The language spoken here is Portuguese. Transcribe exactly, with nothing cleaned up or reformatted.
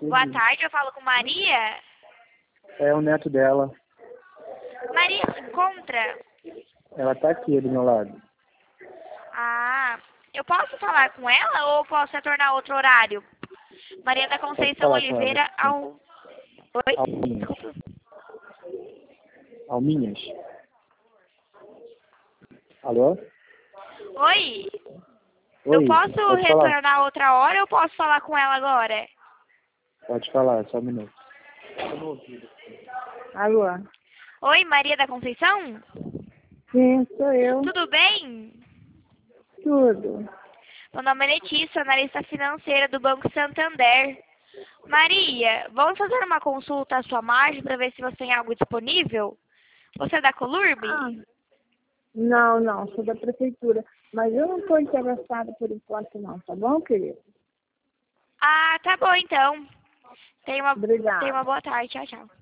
Boa tarde, eu falo com Maria. É o neto dela. Maria se encontra? Ela tá aqui do meu lado. Ah, eu posso falar com ela ou posso retornar outro horário? Maria da Conceição falar com ela, Oliveira sim. ao... Oi? Alminhas. Desculpa. Alminhas. Alô? Oi? Oi, Eu posso pode falar. retornar outra hora ou posso falar com ela agora? Pode falar, só um minuto. Alô? Oi, Maria da Conceição? Sim, sou eu. Tudo bem? Tudo. Meu nome é Letícia, analista financeira do Banco Santander. Maria, vamos fazer uma consulta à sua margem para ver se você tem algo disponível? Você é da Colurb? Ah, não, não, sou da prefeitura. Mas eu não estou interessada por enquanto não, tá bom, querido? Ah, tá bom então. Tenha uma, Obrigada. tenha uma boa tarde. Tchau, tchau.